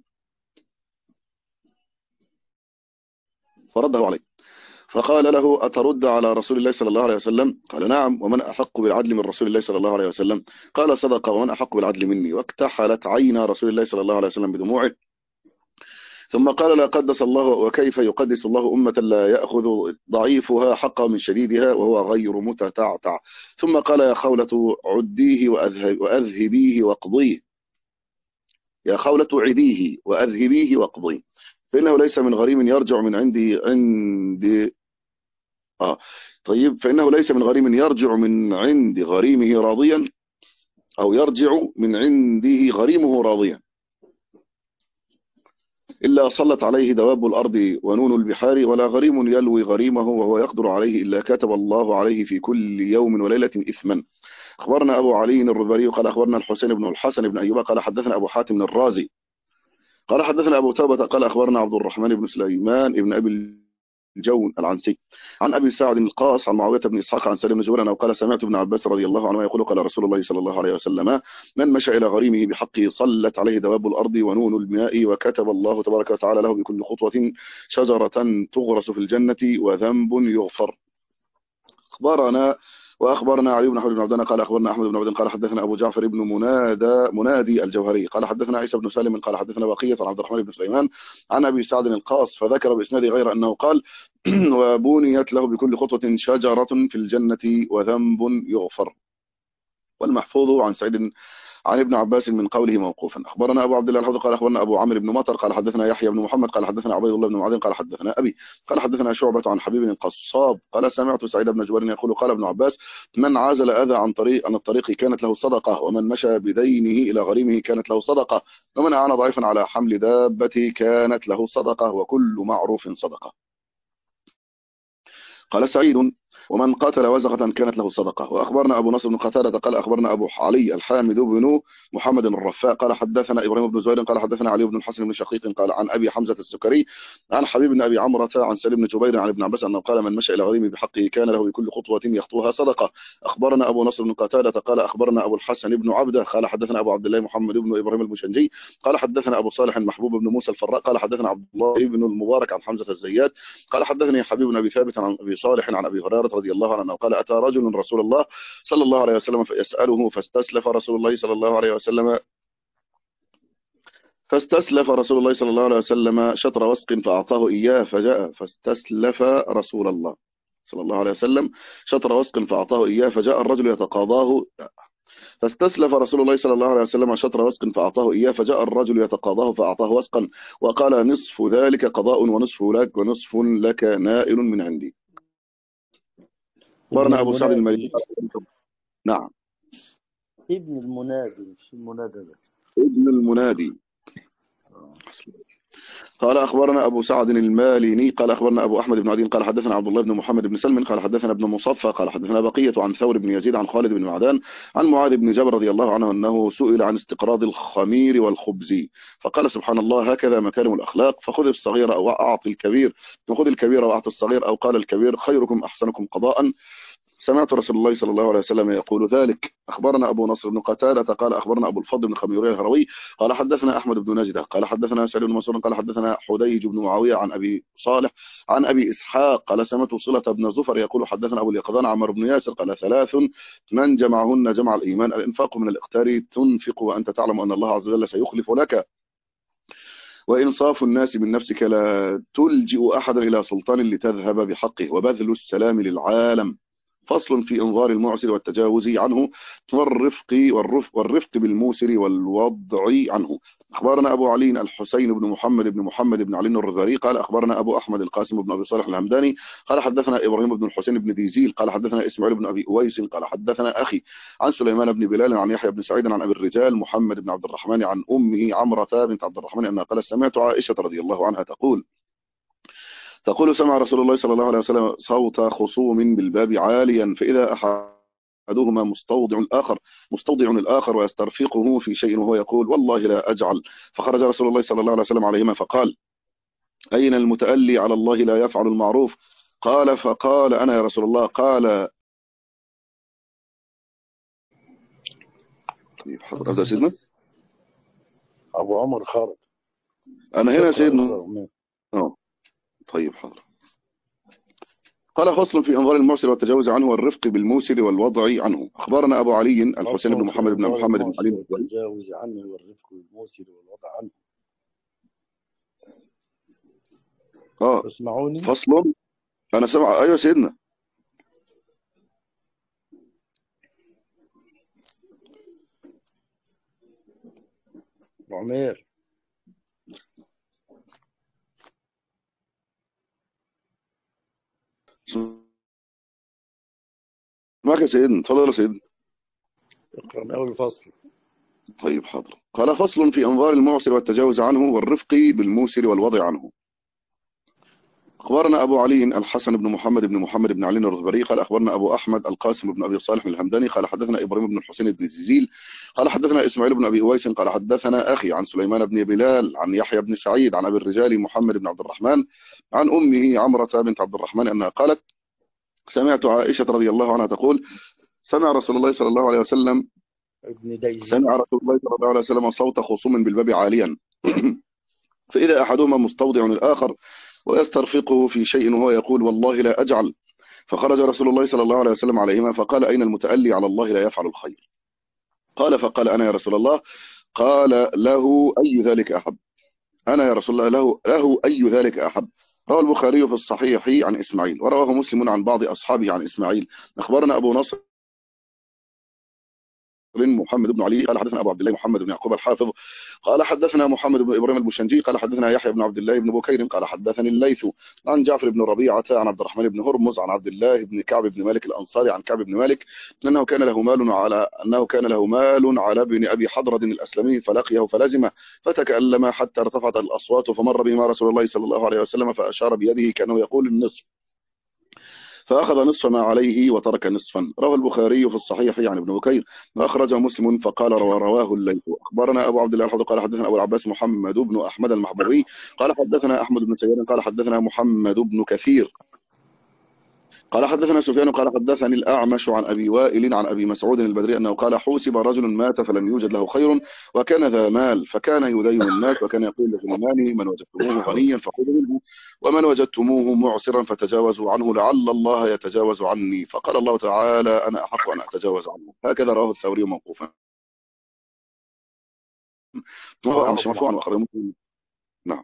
فرده عليه فقال له أترد على رسول الله صلى الله عليه وسلم قال نعم ومن أحق بالعدل من رسول الله صلى الله عليه وسلم قال صدق ومن أحق بالعدل مني واكتحلت عين رسول الله صلى الله عليه وسلم بدموعه ثم قال لا قدس الله وكيف يقدس الله أمة لا يأخذ ضعيفها حقا من شديدها وهو غير متتعتع. ثم قال يا خولة عديه وأذهبيه واقضيه يا خولة عديه وأذهبيه واقضيه فإنه ليس من غريم يرجع من فإنه ليس من غريم يرجع من عند غريمه راضيا أو يرجع من عنده غريمه راضيا إلا صلت عليه دواب الأرض ونون البحار ولا غريم يلوي غريمه وهو يقدر عليه إلا كتب الله عليه في كل يوم وليلة إثما. أخبرنا أبو علي الرباري قال أخبرنا الحسين بن الحسن بن أيوب قال حدثنا أبو حاتم الرازي قال حدثنا أبو توبة قال أخبرنا عبد الرحمن بن سليمان ابن أبي الجون العنسي عن أبي سعد القاص عن معاوية بن إسحاق عن سالم بن جبير أنه قال سمعت ابن عباس رضي الله عنه يقول قال رسول الله صلى الله عليه وسلم من مشى إلى غريمه بحقه صلت عليه دواب الأرض ونون الماء وكتب الله تبارك وتعالى له بكل خطوة شجرة تغرس في الجنة وذنب يغفر. وأخبرنا علي بن حجر بن عبدان قال أخبرنا أحمد بن عبدان قال حدثنا أبو جعفر بن منادي الجوهري قال حدثنا عيسى بن سالم قال حدثنا بقية عن عبد الرحمن بن سليمان عن أبي سعد القاص فذكر بإسناده غير أنه قال وبنيت له بكل خطوة شجرة في الجنة وذنب يغفر. والمحفوظ عن سعيد عن ابن عباس من قوله موقوفا. اخبرنا ابو عبد الله الحوض قال اخبرنا ابو عمرو بن مطر قال حدثنا يحيى بن محمد قال حدثنا عبيد الله بن معاذ قال حدثنا ابي قال حدثنا شعبة عن حبيب القصاب قال سمعت سعيد بن جبير يقول قال ابن عباس من عازل اذى عن الطريق كانت له صدقه ومن مشى بدينه الى غريمه كانت له صدقه ومن اعان ضعيفا على حمل دابته كانت له صدقه وكل معروف صدقه. قال سعيد ومن قاتل وزغة كانت له صدقة. وأخبرنا أبو نصر بن قتادة قال أخبرنا أبو علي الحامد بن محمد الرفاء قال حدثنا إبراهيم بن زهير قال حدثنا علي بن الحسن بن شقيق قال عن أبي حمزة السكري عن حبيب بن أبي عمرة عن سليم بن جبير عن ابن عباس أنه قال من مشى إلى غريمه بحقه كان له بكل خطوة يخطوها صدقة. أخبرنا أبو نصر بن قتادة قال أخبرنا أبو الحسن بن عبده قال حدثنا أبو عبد الله محمد بن إبراهيم البشنجي قال حدثنا أبو صالح محبوب بن موسى الفراء قال حدثنا عبد الله بن المبارك عن حمزة الزيات قال حدثني حبيب بن أبي ثابت عن أبي صالح عن أبي هريرة رضي الله عنه قال أتى رجل رسول الله صلى الله عليه وسلم فيسأله فاستسلف رسول الله صلى الله عليه وسلم شطر وسق فأعطاه إياه فجاء فاستسلف رسول الله صلى الله عليه وسلم شطر وسق فأعطاه إياه فجاء الرجل يتقاضاه فاستسلف رسول الله صلى الله عليه وسلم شطر وسق فأعطاه إياه فجاء الرجل يتقاضاه فأعطاه وسقا وقال نصف ذلك قضاء ونصف لك نائل من عندي. ابن أخبرنا أبو سعد المالكي. المنادي. نعم ابن المنادي مش المنادى ده. ابن المنادي. قال أخبرنا أبو سعد الماليني قال أخبرنا أبو أحمد بن عدين قال حدثنا عبد الله بن محمد بن سلم قال حدثنا ابن مصفى قال حدثنا بقية عن ثور بن يزيد عن خالد بن معدان عن معاذ بن جبل رضي الله عنه أنه سئل عن استقراض الخمير والخبز فقال سبحان الله هكذا مكارم الأخلاق فخذ الصغير أو أعطي الكبير وخذ الكبير وأعطي الصغير أو قال الكبير خيركم أحسنكم قضاء سمعت رسول الله صلى الله عليه وسلم يقول ذلك. أخبرنا أبو نصر بن قتادة قال أخبرنا أبو الفضل بن خميري الهروي قال حدثنا أحمد بن نجدة قال حدثنا سعيد بن منصور قال حدثنا حديج بن معاوية عن أبي صالح عن أبي إسحاق قال سمعت صلة بن زفر يقول حدثنا أبو اليقظان عمرو بن ياسر قال ثلاث من جمعهن جمع الإيمان الإنفاق من الإقتار تنفق وأنت تعلم أن الله عز وجل سيخلف لك وإنصاف الناس من نفسك لا تلجئ أحدا إلى سلطان لتذهب بحقه وبذل السلام للعالم فصل في انظار المعسر والتجاوز عنه والرفق بالموسر والوضع عنه. اخبرنا ابو علي الحسين بن محمد بن علي الرذاري قال اخبرنا ابو احمد القاسم بن ابي صالح الهمداني قال حدثنا ابراهيم بن الحسين بن ديزيل قال حدثنا اسماعيل بن ابي اويس قال حدثنا اخي عن سليمان بن بلال عن يحيى بن سعيد عن ابي الرجال محمد بن عبد الرحمن عن امه عمرة بنت عبد الرحمن انها قالت سمعت عائشة رضي الله عنها تقول سمع رسول الله صلى الله عليه وسلم صوت خصوم بالباب عاليا فإذا أحدهما مستوضع الآخر ويسترفقه في شيء وهو يقول والله لا أجعل فخرج رسول الله صلى الله عليه وسلم عليهما فقال أين المتألي على الله لا يفعل المعروف فقال أنا يا رسول الله قال طيب حضرتك أبدأ سيدنا أبو عمر خالد أنا هنا سيدنا طيب حاضر. قال فصل في انظار المعسر والتجاوز عنه والرفق بالموسر والوضع عنه. اخبرنا ابو علي الحسين بن محمد بن علي والتجاوز عنه والرفق بالموسر والوضع عنه. تسمعوني؟ فصل انا سمع. ايوه سيدنا. عمير معك يا سيدنا. اتفضل يا سيدنا. اقرأ من اول فصل. طيب حاضر. قال فصل في انظار المعسر والتجاوز عنه والرفق بالموسر والوضع عنه. أخبرنا أبو علي الحسن بن محمد بن علي الرزبري قال أخبرنا أبو أحمد القاسم بن أبي صالح الهمداني قال حدثنا إبراهيم بن الحسين بن زيزيل قال حدثنا إسماعيل بن أبي أويس قال حدثنا أخي عن سليمان بن بلال عن يحيى بن سعيد عن أبي الرجال محمد بن عبد الرحمن عن أمه عمرة بنت عبد الرحمن أنها قالت سمعت عائشة رضي الله عنها تقول سمع رسول الله صلى الله عليه وسلم ابن ديزي. سمع رسول الله صلى الله عليه وسلم صوت خصوم بالباب عاليا فإذا أحدهما مستوضع الآخر ويسترفقه في شيء وهو يقول والله لا أجعل، فخرج رسول الله صلى الله عليه وسلم عليهما فقال أين المتألي على الله لا يفعل الخير؟ قال فقال أنا يا رسول الله. قال له أي ذلك أحب؟ أنا يا رسول الله له أي ذلك أحب؟ روى البخاري في الصحيح عن إسماعيل ورواه مسلم عن بعض أصحابه عن إسماعيل. أخبرنا أبو نصر محمد بن علي قال حدثنا ابو عبد الله محمد بن يعقوب الحافظ قال حدثنا محمد بن ابراهيم البوشنجي قال حدثنا يحيى بن عبد الله بن بكير قال حدثني الليث عن جعفر بن ربيعه عن عبد الرحمن بن هرمز عن عبد الله بن كعب بن مالك الانصاري عن كعب بن مالك انه كان له مال على ابن ابي حضرد الاسلمي فلقيه فلزمه فتكلم حتى ارتفعت الاصوات فمر بهما رسول الله صلى الله عليه وسلم فاشار بيده كانه يقول النصف فأخذ نصف ما عليه وترك نصفا. رواه البخاري في الصحيح عن ابن بكير وأخرجه مسلم فقال رواه الليث. أخبرنا أبو عبد الله الحافظ قال حدثنا أبو العباس محمد بن أحمد المحبوبي قال حدثنا أحمد بن سيار قال حدثنا محمد بن كثير قال حدثنا سفيان قال حدثني الأعمش عن أبي وائل عن أبي مسعود البدري أنه قال حوسب رجل مات فلم يوجد له خير وكان ذا مال فكان يدين الناس وكان يقول لغلمانه من وجدتموه غنيا فخذوا منه ومن وجدتموه معسرا فتجاوزوا عنه لعل الله يتجاوز عني فقال الله تعالى أنا أحق أن أتجاوز عنه. هكذا رواه الثوري موقوفا وهو مش مرفوعا وأخرجه مسلم. نعم.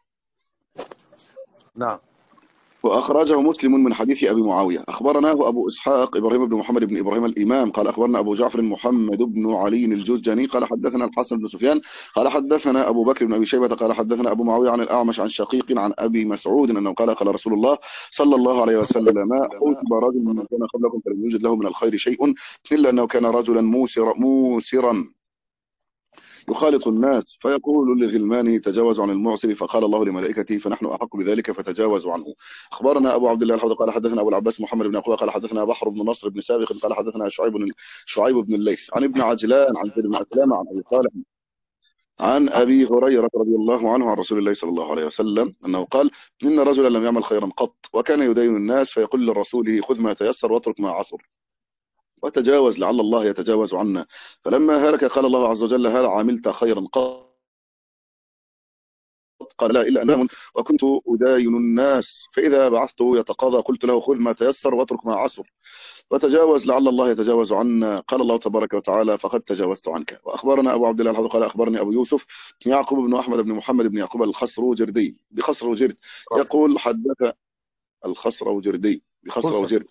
نعم. وأخرجه مسلم من حديث أبي معاوية. أخبرناه أبو إسحاق إبراهيم بن محمد بن إبراهيم الإمام قال أخبرنا أبو جعفر محمد بن علي الجوزجاني قال حدثنا الحسن بن سفيان قال حدثنا أبو بكر بن أبي شيبة قال حدثنا أبو معاوية عن الأعمش عن شقيق عن أبي مسعود أنه قال رسول الله صلى الله عليه وسلم حوسب رجل من كان قبلكم فلم يوجد له من الخير شيء إلا أنه كان رجلا موسرا يخالط الناس فيقول لغلمانه تجاوزوا عن المعسر فقال الله لملائكته فنحن أحق بذلك فتجاوزوا عنه. أخبرنا أبو عبد الله الحافظ قال حدثنا أبو العباس محمد بن يعقوب قال حدثنا بحر بن نصر بن سابق قال حدثنا شعيب بن الليث عن ابن عجلان عن زيد بن أسلام عن أبي صالح عن أبي هريرة رضي الله عنه عن رسول الله صلى الله عليه وسلم أنه قال إن رجلا لم يعمل خيرا قط وكان يدين الناس فيقول لرسوله خذ ما تيسر واترك ما عصر وتجاوز لعل الله يتجاوز عنا. فلما هلك قال الله عز وجل هل عملت خيرا قط؟ قال لا إلا أنام وكنت أداين الناس فإذا بعثته يتقاضى قلت له خذ ما تيسر واترك ما عسر وتجاوز لعل الله يتجاوز عنا. قال الله تبارك وتعالى فقد تجاوزت عنك. وأخبرنا أبو عبد الله الحافظ قال أخبرني أبو يوسف يعقوب بن أحمد بن محمد بن يعقوب الخسروجردي بخسروجرد يقول حدث الخسروجردي بخسروجرد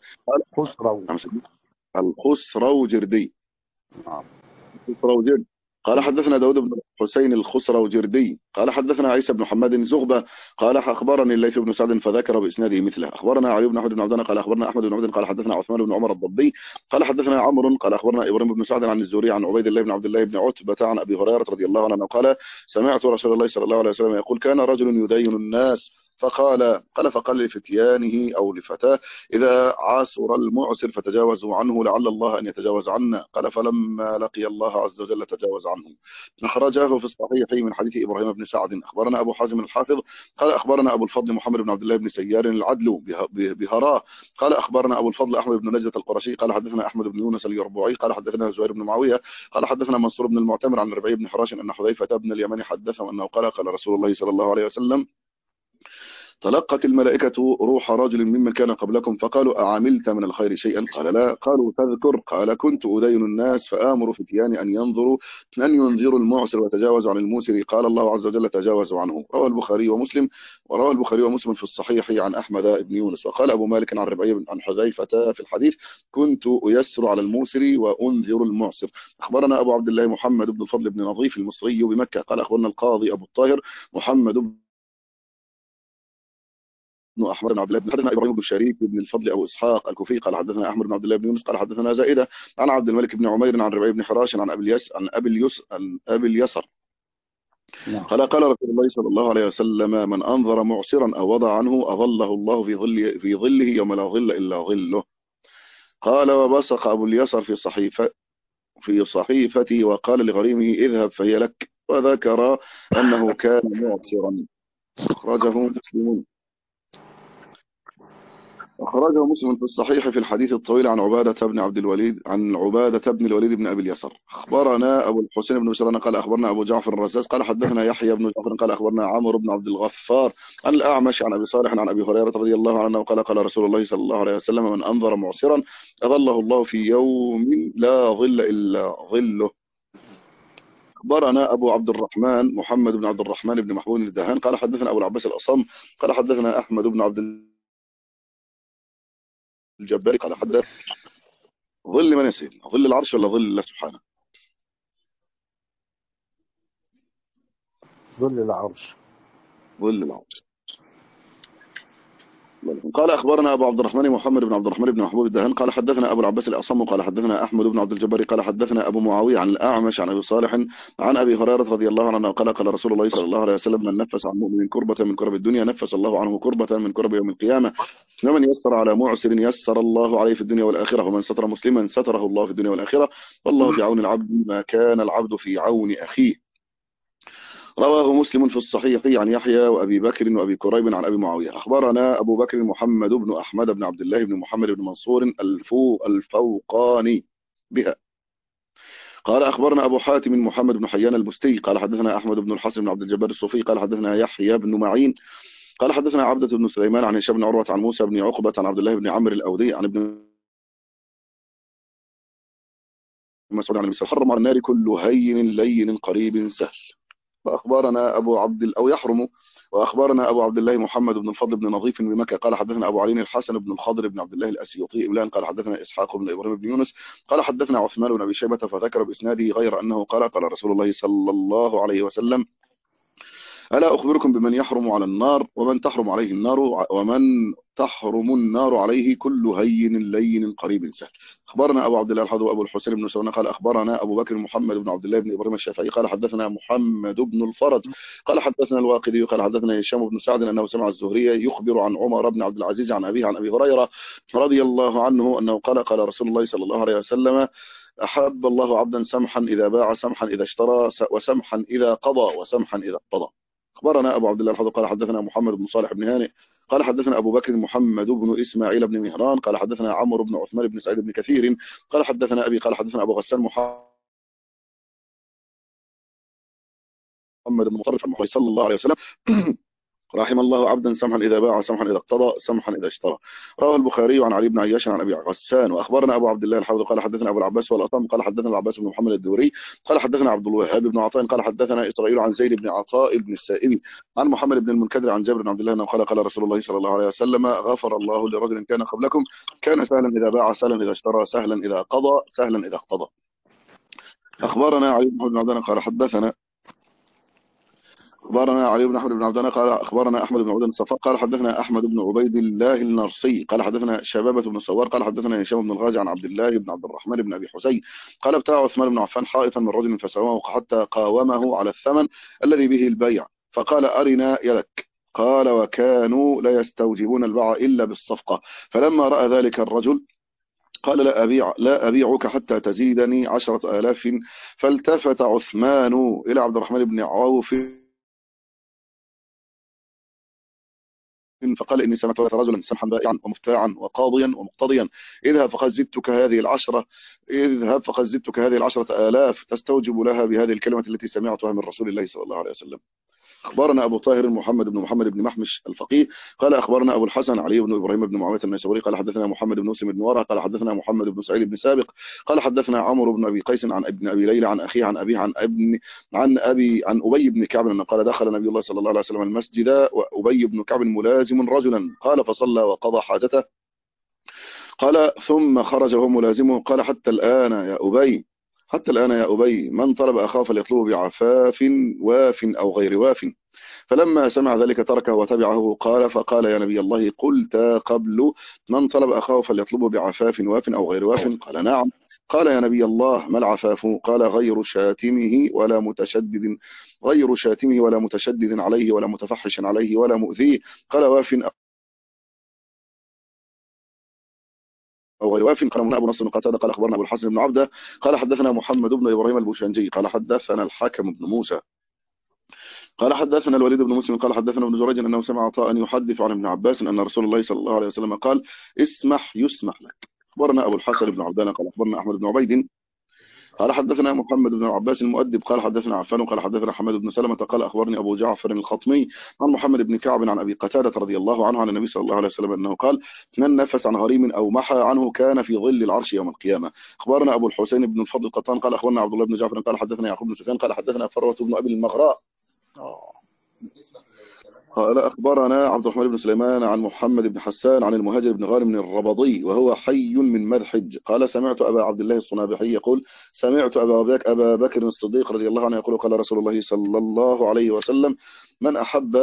الخسروجردي قال حدثنا داود بن حسين الخسروجردي قال حدثنا عيسى بن محمد زغبة قال أخبرني الليث بن سعد فذكر بإسناده مثله. أخبرنا علي بن أحمد بن عبدان قال أخبرنا أحمد بن عبد قال حدثنا عثمان بن عمر الضبي قال حدثنا عمرو قال أخبرنا إبراهيم بن سعد عن الزهري عن عبيد الله بن عبد الله بن عتبة عن أبي هريرة رضي الله عنه قال سمعت رسول الله صلى الله عليه وسلم يقول كان رجل يدين الناس فقال لفتيانه أو لفتاه إذا عاسر المعسر فتجاوزوا عنه لعل الله أن يتجاوز عنا. قال فلما لقي الله عز وجل تجاوز عنه. أخرجه في الصحيح من حديث إبراهيم بن سعد. أخبرنا أبو حازم الحافظ قال أخبرنا أبو الفضل محمد بن عبد الله بن سيار العدل بهراه قال أخبرنا أبو الفضل أحمد بن نجدة القرشي قال حدثنا أحمد بن يونس اليربوعي قال حدثنا زهير بن معاوية قال حدثنا منصور بن المعتمر عن ربيع بن حراش أن حذيفة بن اليمن حدثه أنه قال رسول الله صلى الله عليه وسلم تلقت الملائكة روح رجل ممن كان قبلكم فقالوا أعملت من الخير شيئا؟ قال لا. قالوا تذكر؟ قال كنت أدين الناس فآمر فتياني أن ينذروا المعسر وتجاوز عن الموسر قال الله عز وجل تجاوزوا عنه. روى البخاري ومسلم في الصحيح عن أحمد بن يونس. وقال أبو مالك عن ربيع عن حذيفة في الحديث كنت أيسر على الموسر وأنذر المعسر. أخبرنا أبو عبد الله محمد بن الفضل بن نظيف المصري بمكة قال أخبرنا القاضي أبو الطاهر محمد بن احمد بن عبد الله بن حدثنا ابراهيم بن شريك بن الفضل ابو اسحاق الكوفي قال حدثنا احمد بن عبد الله بن يونس قال حدثنا زائده عن عبد الملك بن عمير عن ربيع بن حراش عن ابي اليسر نعم. قال رسول الله صلى الله عليه وسلم: من أنظر معسرا أو وضع عنه أظله الله في ظله يوم لا ظل إلا ظله. قال: وبصق أبو اليسر في صحيفته وقال لغريمه: اذهب فهي لك، وذكر أنه كان معسرا. أخرجه مسلم في الصحيح في الحديث الطويل عن عبادة بن الوليد بن أبي اليسر. أخبرنا أبو الحسين بن بشران قال أخبرنا أبو جعفر الرزاز قال حدثنا يحيى بن جعفر قال أخبرنا عمرو بن عبد الغفار عن الأعمش عن أبي صالح عن أبي هريرة رضي الله عنه قال رسول الله صلى الله عليه وسلم: من أنظر معسرا أظله الله في يوم لا ظل إلا ظله. أخبرنا أبو عبد الرحمن محمد بن عبد الرحمن بن محمود الدهان قال حدثنا أبو العباس الأصم قال حدثنا أحمد بن عبد الجبار قال حدث ظل من يسير، ظل العرش ولا ظل الله سبحانه؟ ظل العرش. ظل العرش. قال أخبرنا أبو عبد الرحمن محمد بن عبد الرحمن بن محمود الدهان قال حدثنا أبو العباس الأصم قال حدثنا أحمد بن عبد الجبار قال حدثنا أبو معاوية عن الأعمش عن أبي صالح عن أبي هريرة رضي الله عنه قال رسول الله صلى الله عليه وسلم: من نفس عن مؤمن كربة من كرب الدنيا نفس الله عنه كربة من كرب يوم القيامة، ومن يسر على معسر يسر الله عليه في الدنيا والآخرة، ومن ستر مسلما ستره الله في الدنيا والآخرة، والله في عون العبد ما كان العبد في عون أخيه. رواه مسلم في الصحيح عن يحيى وأبي بكر وأبي كريب عن أبي معاوية. أخبرنا أبو بكر محمد بن أحمد بن عبد الله بن محمد بن منصور الفوقاني بها قال أخبرنا أبو حاتم محمد بن حيان البستي قال حدثنا أحمد بن الحسن بن عبد الجبار الصوفي قال حدثنا يحيى بن معين قال حدثنا عبدة بن سليمان عن هشام بن عروة عن موسى بن عقبة عن عبد الله بن عمرو الأودي عن ابن مسعود عن النبي: حرم على النار كل هين لين قريب سهل. وأخبرنا أبو عبد الله محمد بن الفضل بن نظيف بمكة قال حدثنا أبو علي الحسن بن الخضر بن عبد الله الأسيوطي إملاء قال حدثنا إسحاق بن إبراهيم بن يونس قال حدثنا عثمان بن أبي شيبة فذكر بإسناده غير أنه قال رسول الله صلى الله عليه وسلم: ألا أخبركم بمن يحرم على النار ومن تحرم النار عليه كل هين لين قريب سهل. أخبرنا أبو عبد الله الحضر وأبو الحسين بن سلمان قال أخبرنا أبو بكر محمد بن عبد الله بن إبراهيم الشافعي قال حدثنا محمد بن الفرج قال حدثنا الواقدي قال حدثنا هشام بن سعد أنه سمع الزهري يخبر عن عمر بن عبد العزيز عن أبيه عن أبي هريرة رضي الله عنه أنه قال رسول الله صلى الله عليه وسلم: أحب الله عبدا سمحا إذا باع سمحا إذا اشترى وسمحا إذا قضى وسمحا إذا اقتضى. أخبرنا أبو عبد الله الحضر قال حدثنا محمد بن صالح بن هانئ قال حدثنا أبو بكر محمد بن إسماعيل بن مهران قال حدثنا عمرو بن عثمان بن سعيد بن كثير قال حدثنا أبي قال حدثنا أبو غسان محمد بن مطرف عن صلى الله عليه وسلم: رحم الله عبدا سمحا إذا باع سمحا إذا اقتضى سمحا إذا اشترى. رواه البخاري عن علي بن عياش عن أبي غسان. وأخبرنا أبو عبد الله الحافظ قال حدثنا أبو العباس والأطم قال حدثنا العباس بن محمد الدوري قال حدثنا عبد الوهاب بن عطاء قال حدثنا إسرائيل عن زيد بن عطاء بن السائب عن محمد بن المنكدر عن جابر بن عبد الله أنه قال رسول الله صلى الله عليه وسلم: غفر الله لرجل كان قبلكم كان سهلا إذا باع سهلا إذا اشترى سهلا إذا قضى سهلا إذا اقتضى. أخبرنا علي بن عبد الله قال حدثنا أخبرنا علي بن أحمد بن عبد الله قال أخبرنا أحمد بن عبد الصفاء قال حدثنا أحمد بن عبيد الله النرسي قال حدثنا شبابة بن سوار قال حدثنا هشام بن الغازي عن عبد الله بن عبد الرحمن بن أبي حسين قال ابتاع عثمان بن عفان حائطا من رجل فسواه حتى قاومه على الثمن الذي به البيع فقال: أرنا يدك. قال: وكانوا لا يستوجبون البيع إلا بالصفقة. فلما رأى ذلك الرجل قال: لا أبيعك حتى تزيدني 10,000. فالتفت عثمان إلى عبد الرحمن بن عوف فقال: إني سمعت رجلا سمحا بائعا ومفتاعا وقاضيا ومقتضيا اذهب فقد زدتك هذه 10,000 تستوجب لها بهذه الكلمة التي سمعتها من رسول الله صلى الله عليه وسلم. أخبرنا أبو طاهر محمد بن محمش الفقيه قال أخبرنا أبو الحسن علي بن إبراهيم بن معاوية النيسابوري قال حدثنا محمد بن مسلم بن ورقة قال حدثنا محمد بن سعيد بن سابق قال حدثنا عمرو بن أبي قيس عن ابن أبي ليلى عن أخيه عن أبيه عن أبي بن كعب أنه قال: دخل نبي الله صلى الله عليه وسلم المسجد وأبي بن كعب ملازم رجلا قال فصلى وقضى حاجته قال ثم خرج وهو ملازمه قال: حتى الآن يا أبي من طلب أخاه فليطلبه بعفاف واف أو غير واف فلما سمع ذلك تركه وتبعه. قال فقال يا نبي الله قلت قبل من طلب أخاه فليطلبه بعفاف واف أو غير واف؟ قال نعم. قال يا نبي الله ما العفاف؟ قال غير شاتمه ولا متشدد عليه ولا متفحش عليه ولا مؤذيه. قال واف أو غير واف؟ قال أبو نصر قتادة قال أخبرنا أبو الحسن بن عبده قال حدثنا محمد بن إبراهيم البوشنجي قال حدثنا الحكم بن موسى قال حدثنا الوليد بن مسلم قال حدثنا ابن جريج أنه سمع عطاء يحدث عن ابن عباس أن رسول الله صلى الله عليه وسلم قال اسمح يسمح لك. أخبرنا أبو الحسن بن عبدان قال أخبرنا أحمد بن عبيد قال حدثنا محمد بن عباس المؤدب قال حدثنا عفان قال حدثنا حماد بن سلمة قال أخبرني أبو جعفر الخطمي عن محمد بن كعب عن أبي قتادة رضي الله عنه عن النبي صلى الله عليه وسلم أنه قال من نفس عن غريم أو محى عنه كان في ظل العرش يوم القيامة. أخبرنا أبو الحسين بن الفضل القطان قال أخبرنا عبد الله بن جعفر قال حدثنا يعقوب بن سفيان قال حدثنا فروة بن أبي المغراء قال أخبرنا عبد الرحمن بن سليمان عن محمد بن حسان عن المهاجر بن غانم الربضي وهو حي من مذحج قال سمعت أبا عبد الله الصنابحي يقول سمعت أبا بكر الصديق رضي الله عنه يقول قال رسول الله صلى الله عليه وسلم من أحب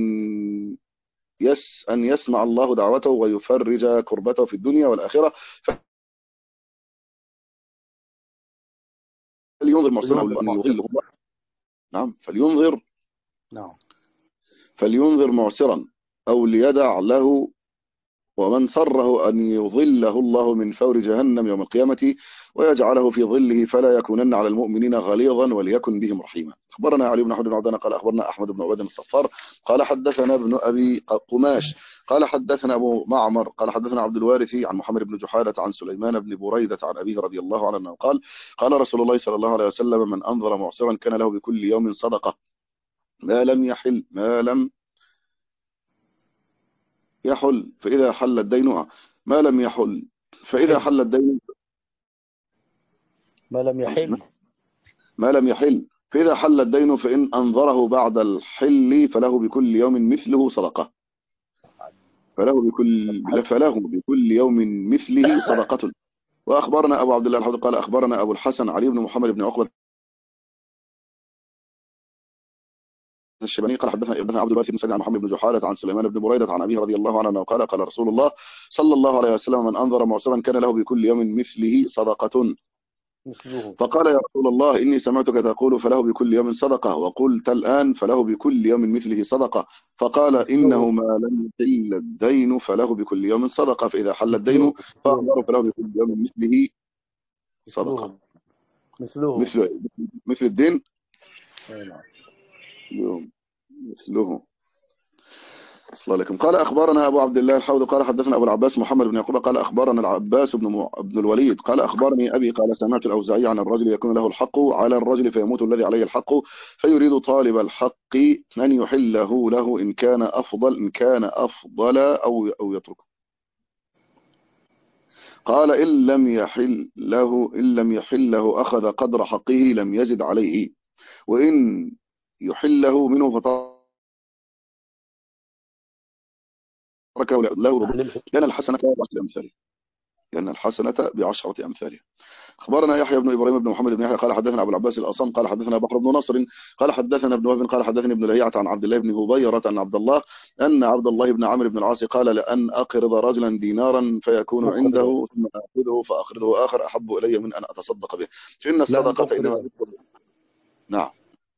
أن يسمع الله دعوته ويفرج كربته في الدنيا والآخرة فلينظر معصرا أن يظله الله. نعم فلينظر معسرا أو ليدع له. ومن سره أن يظله الله من فور جهنم يوم القيامة ويجعله في ظله فلا يكونن على المؤمنين غليظا وليكن بهم رحيما. أخبرنا علي بن أحمد بن عبدان قال أخبرنا أحمد بن عباد الصفار قال حدثنا ابن أبي قماش قال حدثنا أبو معمر قال حدثنا عبد الوارث عن محمد بن جحادة عن سليمان بن بريدة عن أبيه رضي الله عنه أنه قال قال رسول الله صلى الله عليه وسلم من أنظر معسرا كان له بكل يوم صدقة ما لم يحل فإذا حل الدين ما لم يحل فإذا حل الدين ما لم يحل فإذا حل الدين فإن أنظره بعد الحل فله بكل يوم مثله صدقة فله بكل يوم مثله صدقة. وأخبرنا أبو عبد الله الحوض قال أخبرنا أبو الحسن علي بن محمد بن عقبة الشيباني قال حدثنا عبد الوارث بن سعيد عن محمد بن جحادة عن سليمان بن بريدة عن أبيه رضي الله عنه قال قال رسول الله صلى الله عليه وسلم من أنظر معسرا كان له بكل يوم مثله صدقة. فقال يا رسول الله إني سمعتك تقول فله بكل يوم صدقة وقلت الآن فله بكل يوم مثله صدقة. فقال إنه ما لم يحل الدين فله بكل يوم صدقة فإذا حل الدين فأنظر فله بكل يوم مثله صدقة. مثل الدين مثله. صلى الله عليكم. قال أخبرنا أبو عبد الله الحوض قال حدثنا أبو العباس محمد بن يعقوب قال أخبرنا العباس بن الوليد قال أخبرني أبي قال سمعت الأوزاعي عن الرجل يكون له الحق على الرجل فيموت الذي عليه الحق فيريد طالب الحق أن يحله له إن كان أفضل أو يتركه. قال إن لم يحل له أخذ قدر حقه لم يزد عليه وإن يحله منه فتركه له لأن الحسنة بعشرة أمثالها. أخبرنا يحيى بن إبراهيم بن محمد بن يحيى قال حدثنا أبو العباس الأصم قال حدثنا بحر بن نصر قال حدثنا ابن وهب قال حدثني ابن لهيعة عن عبد الله بن هبيرة أن عبد الله بن عمرو بن العاص قال لأن أقرض رجلا دينارا فيكون عنده ثم آخذه فأقرضه آخر أحب إلي من أن أتصدق به فإن الصدقة إنما نعم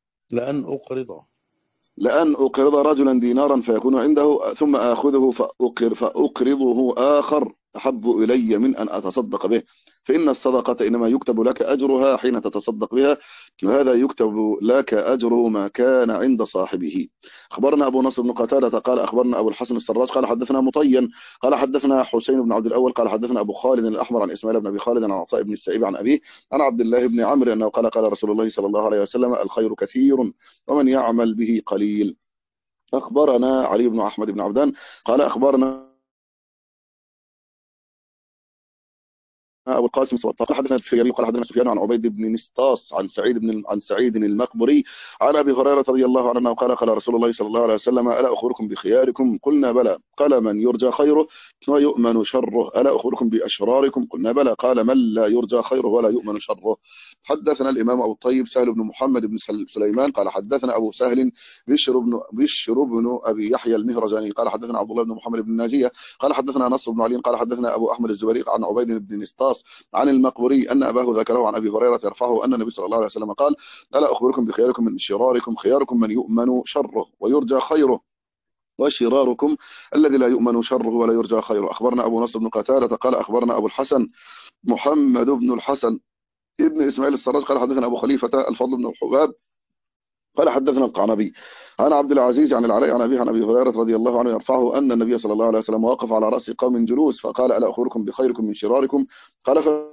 لأن أقرض رجلا دينارا فيكون عنده ثم آخذه فأقرضه آخر أحب إلي من أن أتصدق به فإن الصدقة إنما يكتب لك أجرها حين تتصدق بها وهذا يكتب لك أجر ما كان عند صاحبه. أخبرنا أبو نصر بن قتادة قال أخبرنا أبو الحسن السراج قال حدثنا مطين قال حدثنا حسين بن عبد الأول قال حدثنا أبو خالد الأحمر عن إسماعيل بن أبي خالد عن عطاء بن السائب عن أبيه عن عبد الله بن عمرو أنه قال رسول الله صلى الله عليه وسلم الخير كثير ومن يعمل به قليل. أخبرنا علي بن أحمد بن عبدان قال أخبرنا أبو القاسم الصواب قال حدثنا الفيري قال حدثنا سفيان عن عبيد بن نسطاس عن سعيد المقبري عن أبي هريرة رضي الله عنه قال قال رسول الله صلى الله عليه وسلم ألا أخبركم بخياركم قلنا بلى قال من يرجى خيره ويؤمن شره ألا أخبركم بأشراركم قلنا بلى قال من لا يرجى خيره ولا يؤمن شره. حدثنا الإمام أبو الطيب سهل بن محمد بن سليمان قال حدثنا أبو سهل بشر بن أبي يحيى المهرجاني قال حدثنا عبد الله بن محمد بن ناجية قال حدثنا نصر بن علي قال حدثنا أبو أحمد الزبري عن عبيد بن نسطاس عن المقبري أن أباه ذكره عن أبي هريرة يرفعه أن النبي صلى الله عليه وسلم قال ألا أخبركم بخياركم من شراركم خياركم من يؤمن شره ويرجى خيره وشراركم الذي لا يؤمن شره ولا يرجى خيره. أخبرنا أبو نصر بن قتادة قال أخبرنا أبو الحسن محمد بن الحسن ابن إسماعيل السراج قال حدثنا أبو خليفة الفضل بن الحباب قال حدثنا القعنبي عن عبد العزيز عن العلاء عن أبيه عن أبي هريرة رضي الله عنه يرفعه أن النبي صلى الله عليه وسلم وقف على رأس قوم جلوس فقال ألا أخبركم بخيركم من شراركم قال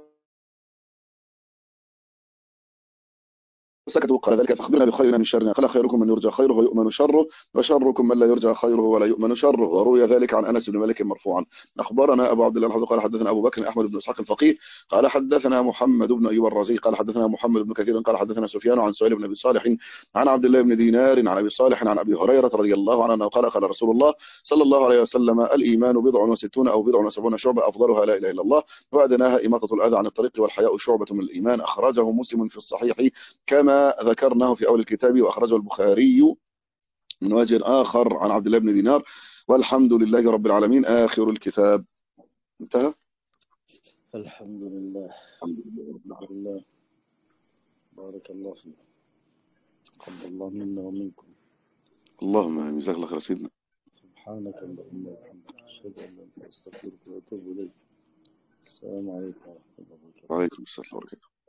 سكتوا قال ذلك فأخبرنا بخيرنا من شرنا قال خيركم من يرجى خيره ويؤمن شره وشركم من لا يرجى خيره ولا يؤمن شره. وروي ذلك عن أنس بن مالك مرفوعا. أخبرنا أبو عبد الله الحافظ قال حدثنا أبو بكر أحمد بن إسحاق الفقيه قال حدثنا محمد بن أيوب الرازي قال حدثنا محمد بن كثير قال حدثنا سفيان عن سهيل بن أبي صالح عن عبد الله بن دينار عن أبي صالح عن أبي هريرة رضي الله عنه قال قال رسول الله صلى الله عليه وسلم الإيمان بضع وستون أو بضع وسبعون شعبة أفضلها لا إله إلا الله وأدناها إماطة الأذى عن الطريق والحياء شعبة من الإيمان. أخرجه مسلم في الصحيح كما ذكرناه في أول الكتاب وأخرجه البخاري من وجه آخر عن عبد الله بن دينار. والحمد لله رب العالمين. آخر الكتاب انتهى. الحمد لله. الحمد لله. بارك الله فيك. تقبل الله منا ومنكم. اللهم آمين. جزاك الله خير سيدنا. سبحانك اللهم وبحمدك أشهد أن لا إله إلا أنت أستغفرك وأتوب إليك. السلام عليكم ورحمة الله وبركاته. وعليكم السلام ورحمة الله وبركاته.